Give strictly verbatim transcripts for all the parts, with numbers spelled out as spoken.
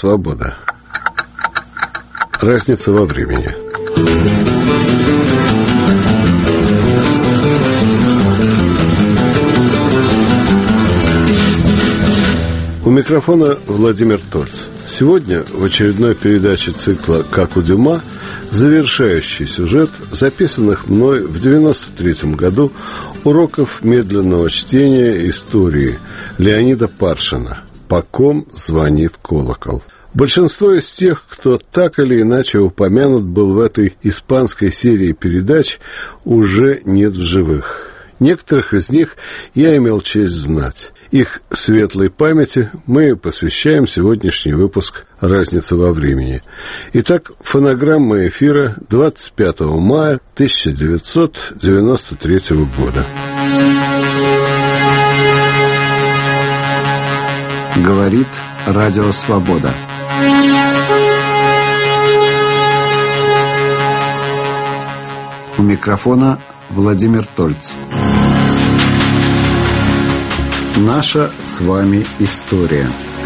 «Свобода». Разница во времени. У микрофона Владимир Тольц. Сегодня в очередной передаче цикла «Как у Дюма» завершающий сюжет записанных мной в девяносто третьем году уроков медленного чтения истории Леонида Паршина «По ком звонит колокол». Большинство из тех, кто так или иначе упомянут был в этой испанской серии передач, уже нет в живых. Некоторых из них я имел честь знать. Их светлой памяти мы посвящаем сегодняшний выпуск «Разница во времени». Итак, фонограмма эфира двадцать пятого мая тысяча девятьсот девяносто третьего года. Говорит Радио Свобода. У микрофона Владимир Тольц. Наша с вами история.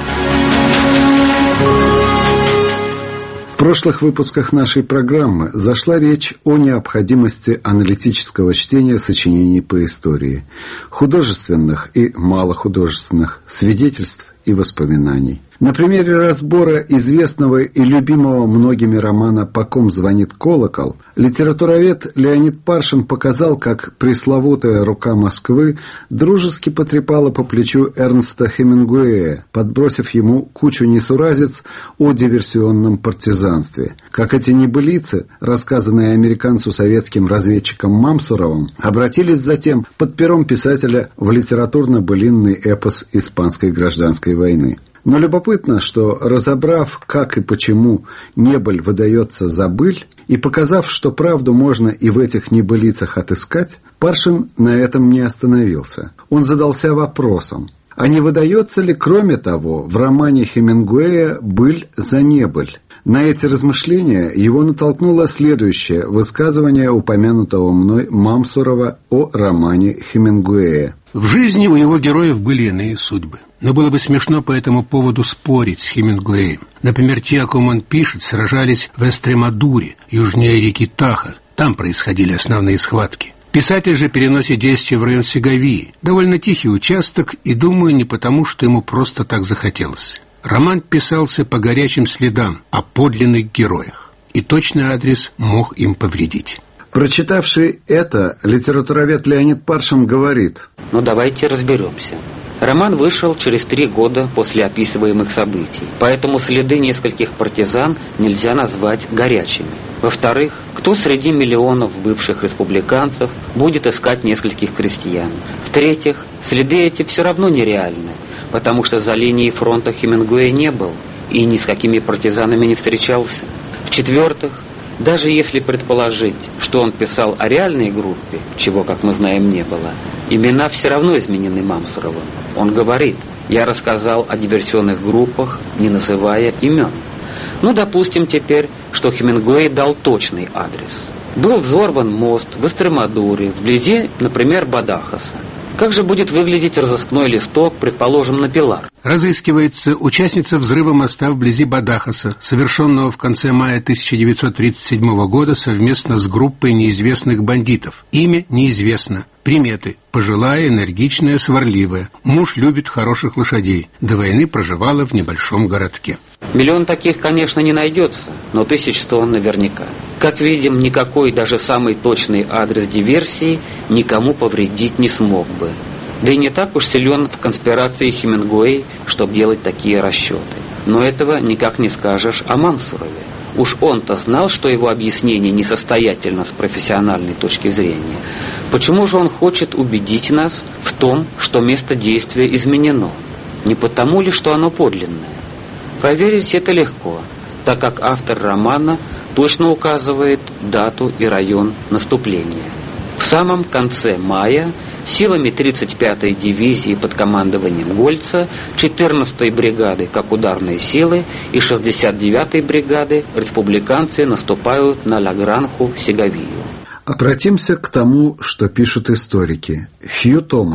В прошлых выпусках нашей программы зашла речь о необходимости аналитического чтения сочинений по истории, художественных и малохудожественных, свидетельств и воспоминаний. На примере разбора известного и любимого многими романа «По ком звонит колокол» литературовед Леонид Паршин показал, как пресловутая рука Москвы дружески потрепала по плечу Эрнста Хемингуэя, подбросив ему кучу несуразиц о диверсионном партизанстве. Как эти небылицы, рассказанные американцу советским разведчиком Мамсуровым, обратились затем под пером писателя в литературно-былинный эпос Испанской гражданской войны. Но любопытно, что, разобрав, как и почему небыль выдается за быль, и показав, что правду можно и в этих небылицах отыскать, Паршин на этом не остановился. Он задался вопросом, а не выдается ли, кроме того, в романе Хемингуэя быль за небыль? На эти размышления его натолкнуло следующее высказывание упомянутого мной Мамсурова о романе Хемингуэя. В жизни у его героев были иные судьбы. Но было бы смешно по этому поводу спорить с Хемингуэем. Например, те, о ком он пишет, сражались в Эстремадуре, южнее реки Тахо. Там происходили основные схватки. Писатель же переносит действие в район Сеговии. Довольно тихий участок, и, думаю, не потому, что ему просто так захотелось. Роман писался по горячим следам о подлинных героях, и точный адрес мог им повредить. Прочитавший это, литературовед Леонид Паршин говорит: «Ну давайте разберемся. Роман вышел через три года после описываемых событий, поэтому следы нескольких партизан нельзя назвать горячими. Во-вторых, кто среди миллионов бывших республиканцев будет искать нескольких крестьян? В-третьих, следы эти все равно нереальны, потому что за линией фронта Хемингуэй не был и ни с какими партизанами не встречался. В-четвертых, даже если предположить, что он писал о реальной группе, чего, как мы знаем, не было, имена все равно изменены Мамсуровым. Он говорит: «Я рассказал о диверсионных группах, не называя имен». Ну, допустим теперь, что Хемингуэй дал точный адрес. Был взорван мост в Эстремадуре, вблизи, например, Бадахоса. Как же будет выглядеть разыскной листок, предположим, на Пилар? Разыскивается участница взрыва моста вблизи Бадахоса, совершенного в конце мая тысяча девятьсот тридцать седьмого года совместно с группой неизвестных бандитов. Имя неизвестно. Приметы: пожилая, энергичная, сварливая. Муж любит хороших лошадей. До войны проживала в небольшом городке. Миллион таких, конечно, не найдется, но тысяч сто наверняка. Как видим, никакой, даже самый точный адрес диверсии никому повредить не смог бы. Да и не так уж силен в конспирации Хемингуэй, чтобы делать такие расчеты. Но этого никак не скажешь о Мамсурове. Уж он-то знал, что его объяснение несостоятельно с профессиональной точки зрения. Почему же он хочет убедить нас в том, что место действия изменено? Не потому ли, что оно подлинное? Проверить это легко, так как автор романа точно указывает дату и район наступления. В самом конце мая силами тридцать пятой дивизии под командованием Гольца, четырнадцатой бригады как ударные силы и шестьдесят девятой бригады республиканцы наступают на Ла-Гранху-Сеговию. Обратимся к тому, что пишут историки. Хью Томас,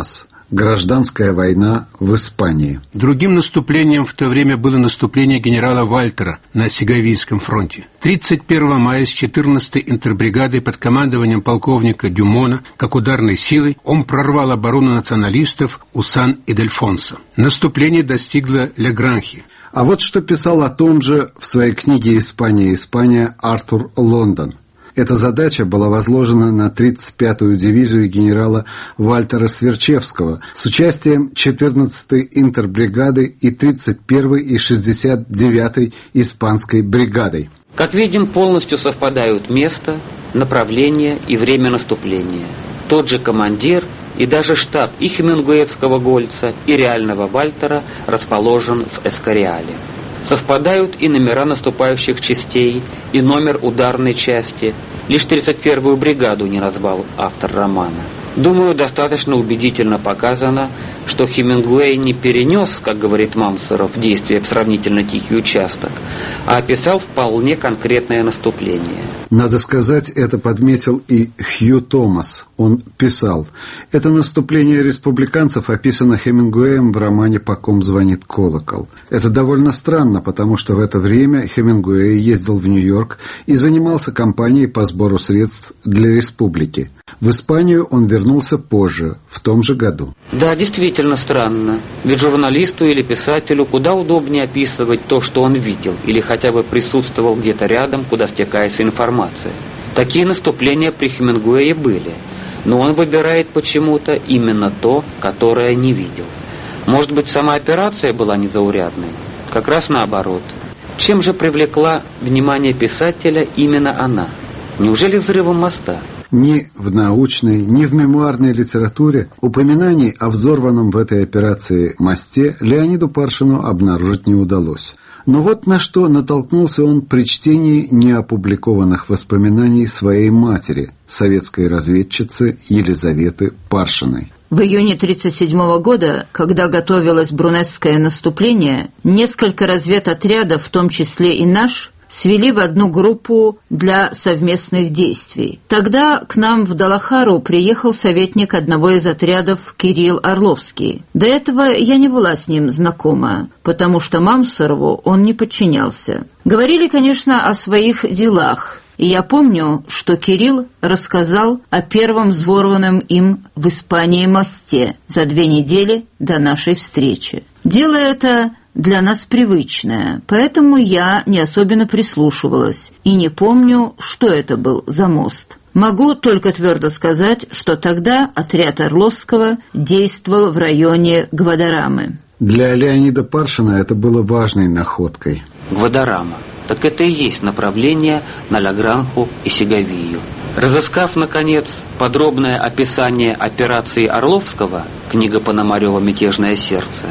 Гражданская война в Испании. Другим наступлением в то время было наступление генерала Вальтера на Сеговийском фронте. тридцать первого мая с четырнадцатой интербригадой под командованием полковника Дюмона, как ударной силой, он прорвал оборону националистов у Сан-Идельфонсо. Наступление достигло Ля-Гранхи. А вот что писал о том же в своей книге «Испания, Испания» Артур Лондон. Эта задача была возложена на тридцать пятую дивизию генерала Вальтера Сверчевского с участием четырнадцатой интербригады и тридцать первой и шестьдесят девятой испанской бригадой. Как видим, полностью совпадают место, направление и время наступления. Тот же командир и даже штаб и хемингуэевского Гольца, и реального Вальтера расположен в Эскориале. Совпадают и номера наступающих частей, и номер ударной части. Лишь тридцать первую бригаду не назвал автор романа. Думаю, достаточно убедительно показано, что Хемингуэй не перенес, как говорит Мамсуров, действие в сравнительно тихий участок, а описал вполне конкретное наступление. Надо сказать, это подметил и Хью Томас. Он писал: «Это наступление республиканцев описано Хемингуэем в романе «По ком звонит колокол». Это довольно странно, потому что в это время Хемингуэй ездил в Нью-Йорк и занимался кампанией по сбору средств для республики. В Испанию он вернулся позже, в том же году». Да, действительно странно. Ведь журналисту или писателю куда удобнее описывать то, что он видел, или хотя бы присутствовал где-то рядом, куда стекается информация. Такие наступления при Хемингуэе были, но он выбирает почему-то именно то, которое не видел. Может быть, сама операция была незаурядной? Как раз наоборот. Чем же привлекла внимание писателя именно она? Неужели взрывом моста? Ни в научной, ни в мемуарной литературе упоминаний о взорванном в этой операции мосте Леониду Паршину обнаружить не удалось. Но вот на что натолкнулся он при чтении неопубликованных воспоминаний своей матери, советской разведчицы Елизаветы Паршиной. В июне тысяча девятьсот тридцать седьмого года, когда готовилось брунесское наступление, несколько разведотрядов, в том числе и наш, свели в одну группу для совместных действий. Тогда к нам в Далахару приехал советник одного из отрядов Кирилл Орловский. До этого я не была с ним знакома, потому что Мамсурову он не подчинялся. Говорили, конечно, о своих делах. И я помню, что Кирилл рассказал о первом взорванном им в Испании мосте за две недели до нашей встречи. Дело это для нас привычное, поэтому я не особенно прислушивалась и не помню, что это был за мост. Могу только твердо сказать, что тогда отряд Орловского действовал в районе Гвадарамы. Для Леонида Паршина это было важной находкой. Гвадарама. Так это и есть направление на Ля-Гранху и Сеговию. Разыскав, наконец, подробное описание операции Орловского, книга Пономарева «Мятежное сердце»,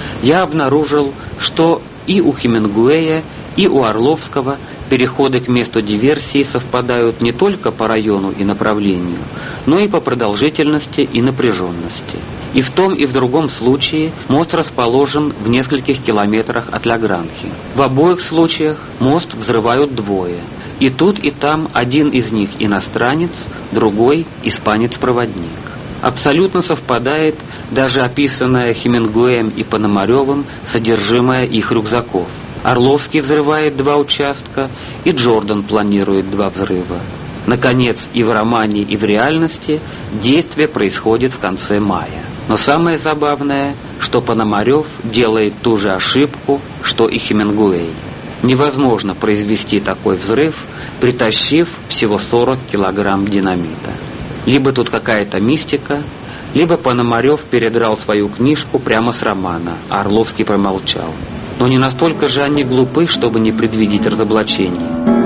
я обнаружил, что и у Хемингуэя, и у Орловского переходы к месту диверсии совпадают не только по району и направлению, но и по продолжительности и напряженности. И в том, и в другом случае мост расположен в нескольких километрах от Ля-Гранхи. В обоих случаях мост взрывают двое. И тут, и там один из них иностранец, другой испанец-проводник. Абсолютно совпадает даже описанное Хемингуэем и Пономаревым содержимое их рюкзаков. Орловский взрывает два участка, и Джордан планирует два взрыва. Наконец, и в романе, и в реальности действие происходит в конце мая. Но самое забавное, что Пономарев делает ту же ошибку, что и Хемингуэй. Невозможно произвести такой взрыв, притащив всего сорок килограмм динамита. Либо тут какая-то мистика, либо Пономарев передрал свою книжку прямо с романа, а Орловский промолчал. Но не настолько же они глупы, чтобы не предвидеть разоблачений.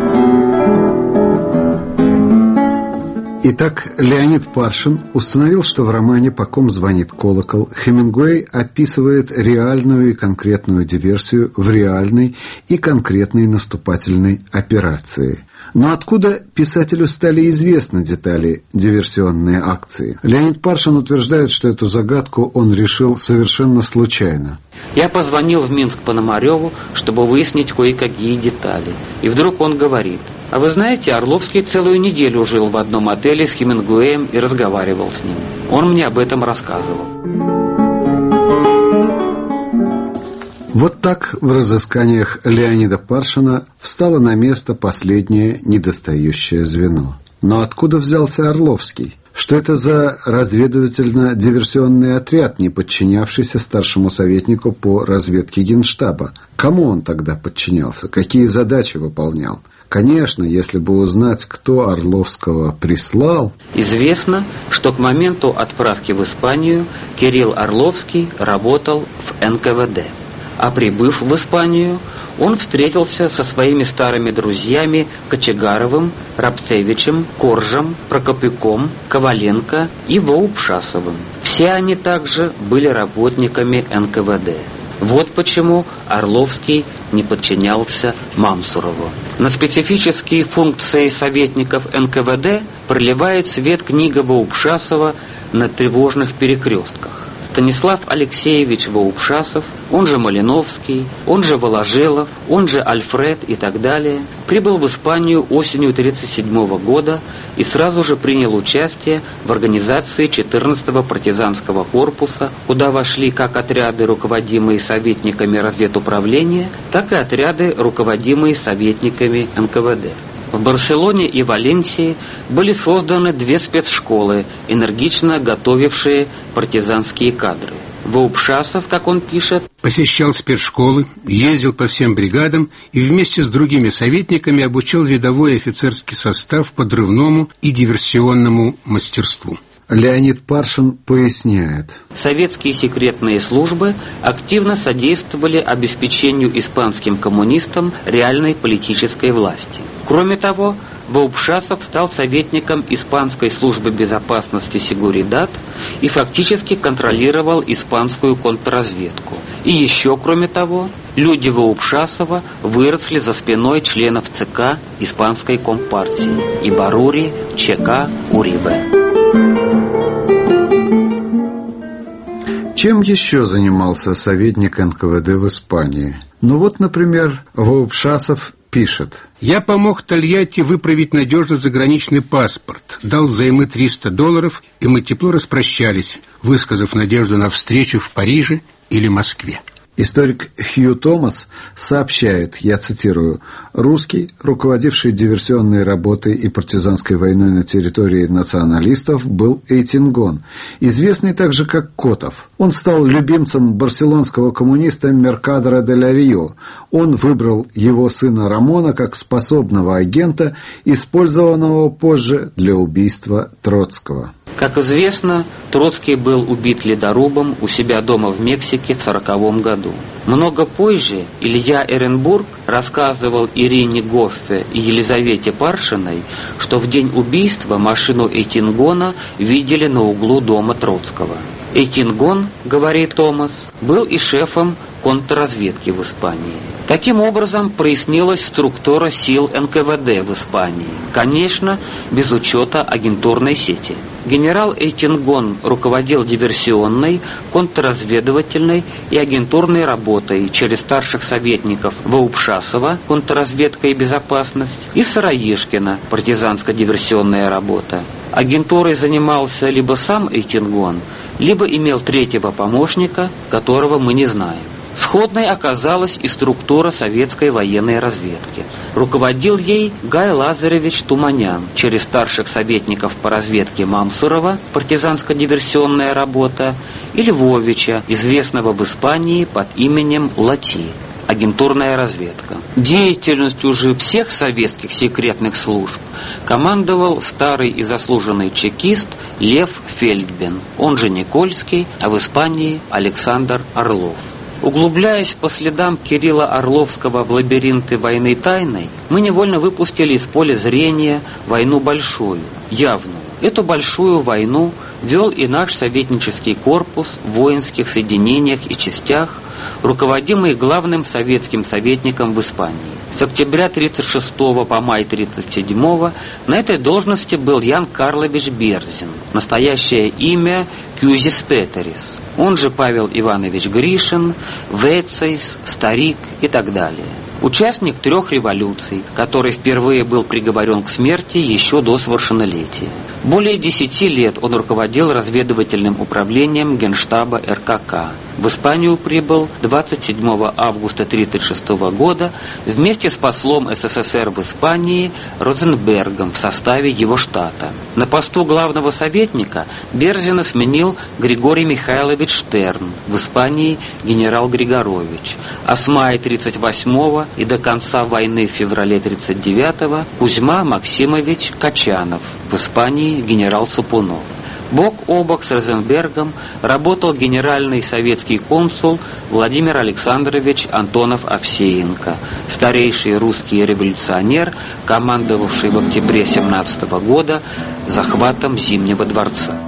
Итак, Леонид Паршин установил, что в романе «По ком звонит колокол» Хемингуэй описывает реальную и конкретную диверсию в реальной и конкретной наступательной операции. Но откуда писателю стали известны детали диверсионной акции? Леонид Паршин утверждает, что эту загадку он решил совершенно случайно. Я позвонил в Минск Пономареву, чтобы выяснить кое-какие детали. И вдруг он говорит: а вы знаете, Орловский целую неделю жил в одном отеле с Хемингуэем и разговаривал с ним. Он мне об этом рассказывал. Вот так в разысканиях Леонида Паршина встало на место последнее недостающее звено. Но откуда взялся Орловский? Что это за разведывательно-диверсионный отряд, не подчинявшийся старшему советнику по разведке Генштаба? Кому он тогда подчинялся? Какие задачи выполнял? Конечно, если бы узнать, кто Орловского прислал... Известно, что к моменту отправки в Испанию Кирилл Орловский работал в эн ка вэ дэ. А прибыв в Испанию, он встретился со своими старыми друзьями Кочегаровым, Рабцевичем, Коржем, Прокопюком, Коваленко и Воупшасовым. Все они также были работниками эн ка вэ дэ. Вот почему Орловский не подчинялся Мамсурову. На специфические функции советников эн ка вэ дэ проливает свет книга Воупшасова «На тревожных перекрестках». Станислав Алексеевич Воупшасов, он же Малиновский, он же Воложелов, он же Альфред и так далее, прибыл в Испанию осенью тысяча девятьсот тридцать седьмого года и сразу же принял участие в организации четырнадцатого партизанского корпуса, куда вошли как отряды, руководимые советниками разведуправления, так и отряды, руководимые советниками эн ка вэ дэ. В Барселоне и Валенсии были созданы две спецшколы, энергично готовившие партизанские кадры. Воупшасов, как он пишет, посещал спецшколы, ездил по всем бригадам и вместе с другими советниками обучал рядовой и офицерский состав подрывному и диверсионному мастерству. Леонид Паршин поясняет. Советские секретные службы активно содействовали обеспечению испанским коммунистам реальной политической власти. Кроме того, Воупшасов стал советником испанской службы безопасности Seguridad и фактически контролировал испанскую контрразведку. И еще, кроме того, люди Воупшасова выросли за спиной членов ЦК испанской компартии Ибарури, ЧК, Урибе. Чем еще занимался советник эн ка вэ дэ в Испании? Ну вот, например, Воупшасов пишет. «Я помог Тольятти выправить надежно заграничный паспорт, дал взаймы триста долларов, и мы тепло распрощались, высказав надежду на встречу в Париже или Москве». Историк Хью Томас сообщает, я цитирую, «Русский, руководивший диверсионной работой и партизанской войной на территории националистов, был Эйтингон, известный также как Котов. Он стал любимцем барселонского коммуниста Меркадора де ла Рио. Он выбрал его сына Рамона как способного агента, использованного позже для убийства Троцкого». Как известно, Троцкий был убит ледорубом у себя дома в Мексике в сороковом году. Много позже Илья Эренбург рассказывал Ирине Гоффе и Елизавете Паршиной, что в день убийства машину Эйтингона видели на углу дома Троцкого. Эйтингон, говорит Томас, был и шефом контрразведки в Испании. Таким образом, прояснилась структура сил эн ка вэ дэ в Испании, конечно, без учета агентурной сети. Генерал Эйтингон руководил диверсионной, контрразведывательной и агентурной работой через старших советников Воупшасова, контрразведка и безопасность, и Сыроежкина, партизанско-диверсионная работа. Агентурой занимался либо сам Эйтингон, либо имел третьего помощника, которого мы не знаем. Сходной оказалась и структура советской военной разведки. Руководил ей Гай Лазаревич Туманян через старших советников по разведке Мамсурова, партизанско-диверсионная работа, и Львовича, известного в Испании под именем Лати, агентурная разведка. Деятельностью же всех советских секретных служб командовал старый и заслуженный чекист Лев Фельдбен, он же Никольский, а в Испании Александр Орлов. Углубляясь по следам Кирилла Орловского в лабиринты войны тайной, мы невольно выпустили из поля зрения войну большую, явную. Эту большую войну вел и наш советнический корпус в воинских соединениях и частях, руководимый главным советским советником в Испании. С октября тридцать шестого по май тридцать седьмого на этой должности был Ян Карлович Берзин, настоящее имя Кюзис Петерис, он же Павел Иванович Гришин, Вецейс, Старик и так далее. Участник трех революций, который впервые был приговорен к смерти еще до совершеннолетия. Более десяти лет он руководил разведывательным управлением Генштаба эр ка ка. В Испанию прибыл двадцать седьмого августа тысяча девятьсот тридцать шестого года вместе с послом СССР в Испании Розенбергом в составе его штата. На посту главного советника Берзина сменил Григорий Михайлович Штерн, в Испании генерал Григорович, а с мая тридцать восьмого и до конца войны в феврале тридцать девятого Кузьма Максимович Качанов, в Испании генерал Цапунов. Бок о бок с Розенбергом работал генеральный советский консул Владимир Александрович Антонов-Овсеенко, старейший русский революционер, командовавший в октябре семнадцатого года захватом Зимнего дворца.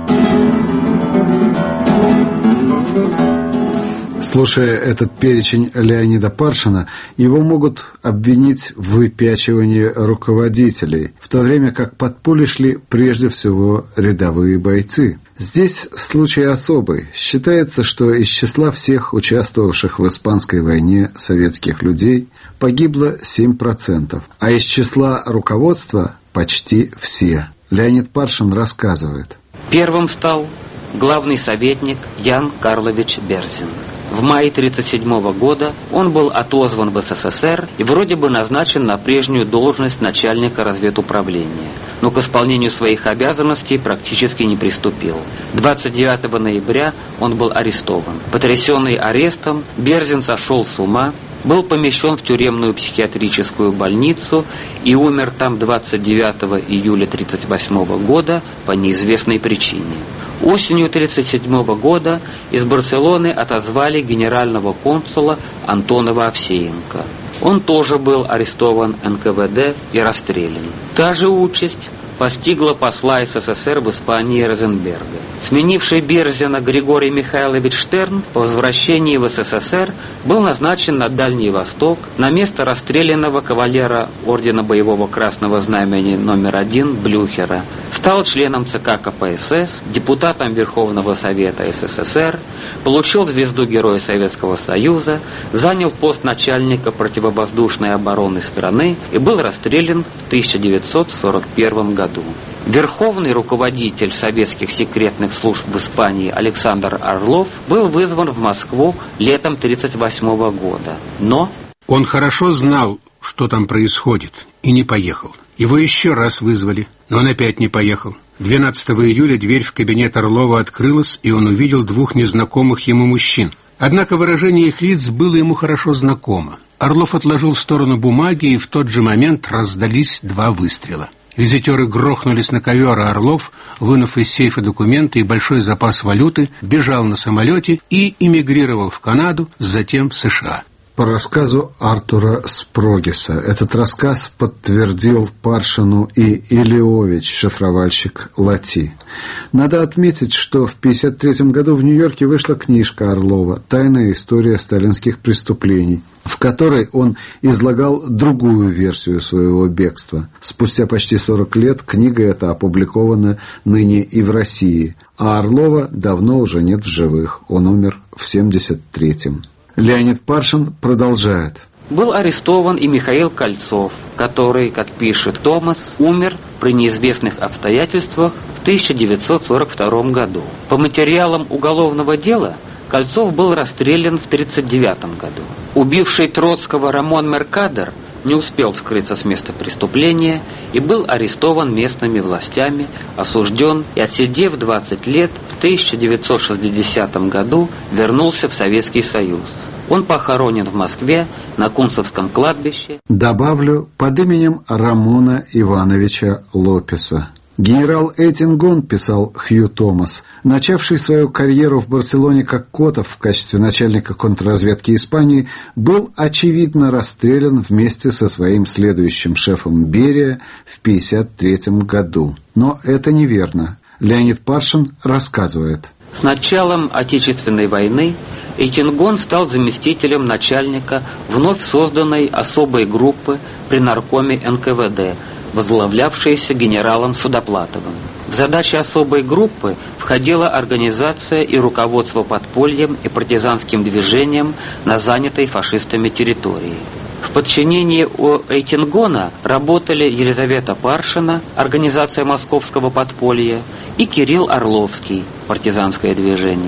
Слушая этот перечень Леонида Паршина, его могут обвинить в выпячивании руководителей, в то время как под пули шли прежде всего рядовые бойцы. Здесь случай особый. Считается, что из числа всех участвовавших в Испанской войне советских людей погибло семь процентов, а из числа руководства почти все. Леонид Паршин рассказывает. Первым стал главный советник Ян Карлович Берзин. В мае тысяча девятьсот тридцать седьмого года он был отозван в СССР и вроде бы назначен на прежнюю должность начальника разведуправления, но к исполнению своих обязанностей практически не приступил. двадцать девятого ноября он был арестован. Потрясенный арестом, Берзин сошел с ума, был помещен в тюремную психиатрическую больницу и умер там двадцать девятого июля тысяча девятьсот тридцать восьмого года по неизвестной причине. Осенью тысяча девятьсот тридцать седьмого года из Барселоны отозвали генерального консула Антонова-Овсеенко. Он тоже был арестован эн ка вэ дэ и расстрелян. Та же участь постигла посла СССР в Испании Розенберга. Сменивший Берзина Григорий Михайлович Штерн по возвращении в СССР был назначен на Дальний Восток на место расстрелянного кавалера Ордена Боевого Красного Знамени номер один Блюхера. Стал членом ЦК ка пэ эс эс, депутатом Верховного Совета СССР, получил звезду Героя Советского Союза, занял пост начальника противовоздушной обороны страны и был расстрелян в тысяча девятьсот сорок первом году. Верховный руководитель советских секретных служб в Испании Александр Орлов был вызван в Москву летом тысяча девятьсот тридцать восьмого года, но... Он хорошо знал, что там происходит, и не поехал. Его еще раз вызвали, но он опять не поехал. двенадцатого июля дверь в кабинет Орлова открылась, и он увидел двух незнакомых ему мужчин. Однако выражение их лиц было ему хорошо знакомо. Орлов отложил в сторону бумаги, и в тот же момент раздались два выстрела. Визитеры грохнулись на ковер, а Орлов, вынув из сейфа документы и большой запас валюты, бежал на самолете и эмигрировал в Канаду, затем в США. По рассказу Артура Спрогиса. Этот рассказ подтвердил Паршину и Илиович, шифровальщик Лати. Надо отметить, что в пятьдесят третьем году в Нью-Йорке вышла книжка Орлова «Тайная история сталинских преступлений», в которой он излагал другую версию своего бегства. Спустя почти сорок лет книга эта опубликована ныне и в России, а Орлова давно уже нет в живых. Он умер в семьдесят третьем. Леонид Паршин продолжает. Был арестован и Михаил Кольцов, который, как пишет Томас, умер при неизвестных обстоятельствах в тысяча девятьсот сорок втором году. По материалам уголовного дела Кольцов был расстрелян в тридцать девятом году. Убивший Троцкого Рамон Меркадер не успел скрыться с места преступления и был арестован местными властями, осужден и, отсидев двадцать лет, в тысяча девятьсот шестидесятом году вернулся в Советский Союз. Он похоронен в Москве на Кунцевском кладбище. Добавлю, под именем Рамона Ивановича Лопеса. Генерал Эйтингон, писал Хью Томас, начавший свою карьеру в Барселоне как Котов в качестве начальника контрразведки Испании, был очевидно расстрелян вместе со своим следующим шефом Берия в пятьдесят третьем году. Но это неверно. Леонид Паршин рассказывает. С началом Отечественной войны Эйтингон стал заместителем начальника вновь созданной особой группы при наркоме эн ка вэ дэ, возглавлявшейся генералом Судоплатовым. В задачи особой группы входила организация и руководство подпольем и партизанским движением на занятой фашистами территории. В подчинении у Эйтингона работали Елизавета Паршина, организация московского подполья, и Кирилл Орловский, партизанское движение.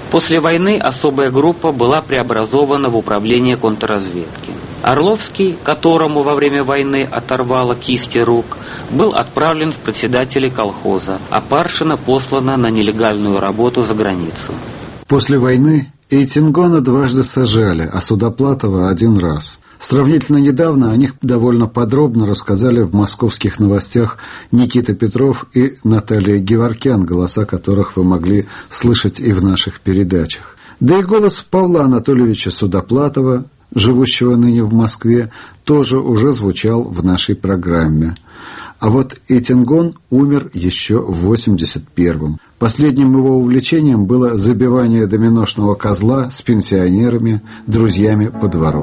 После войны особая группа была преобразована в управление контрразведки. Орловский, которому во время войны оторвало кисти рук, был отправлен в председатели колхоза, а Паршина послана на нелегальную работу за границу. После войны Эйтингона дважды сажали, а Судоплатова один раз. Сравнительно недавно о них довольно подробно рассказали в московских новостях Никита Петров и Наталья Геворкян, голоса которых вы могли слышать и в наших передачах. Да и голос Павла Анатольевича Судоплатова, живущего ныне в Москве, тоже уже звучал в нашей программе. А вот Эйтингон умер еще в восемьдесят первом. Последним его увлечением было забивание доминошного козла с пенсионерами, друзьями по двору.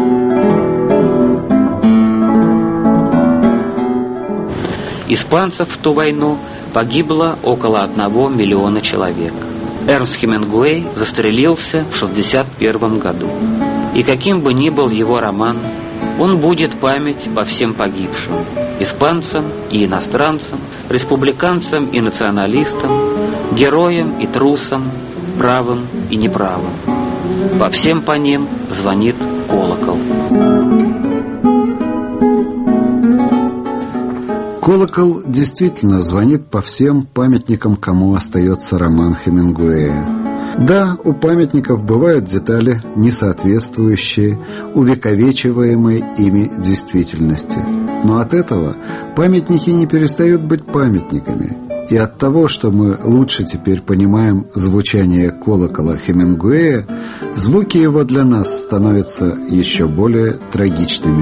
Испанцев в ту войну погибло около одного миллиона человек. Эрнст Хемингуэй застрелился в шестьдесят первом году. И каким бы ни был его роман, он будет память по всем погибшим – испанцам и иностранцам, республиканцам и националистам, героям и трусам, правым и неправым. По всем по ним звонит колокол. Колокол действительно звонит по всем памятникам, кому остается роман Хемингуэя. Да, у памятников бывают детали, несоответствующие увековечиваемой ими действительности. Но от этого памятники не перестают быть памятниками. И от того, что мы лучше теперь понимаем звучание колокола Хемингуэя, звуки его для нас становятся еще более трагичными.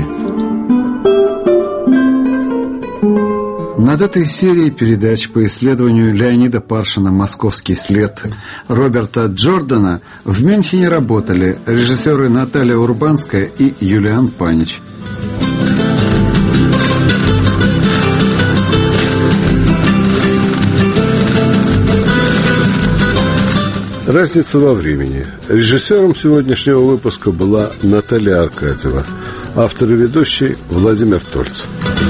Над этой серией передач по исследованию Леонида Паршина «Московский след» Роберта Джордана в Мюнхене работали режиссеры Наталья Урбанская и Юлиан Панич. Разница во времени. Режиссером сегодняшнего выпуска была Наталья Аркадьева, автор и ведущий Владимир Тольц.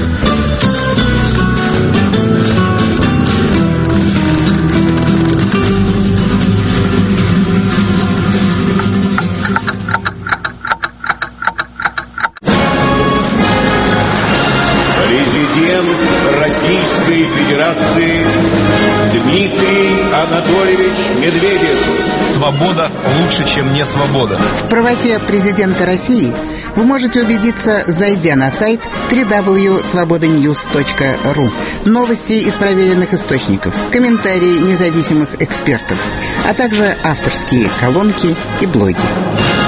Президент Российской Федерации Дмитрий Анатольевич Медведев. Свобода лучше, чем не свобода. В правоте президента России вы можете убедиться, зайдя на сайт дабл ю дабл ю дабл ю точка свобода ньюс точка ру. Новости из проверенных источников, комментарии независимых экспертов, а также авторские колонки и блоги.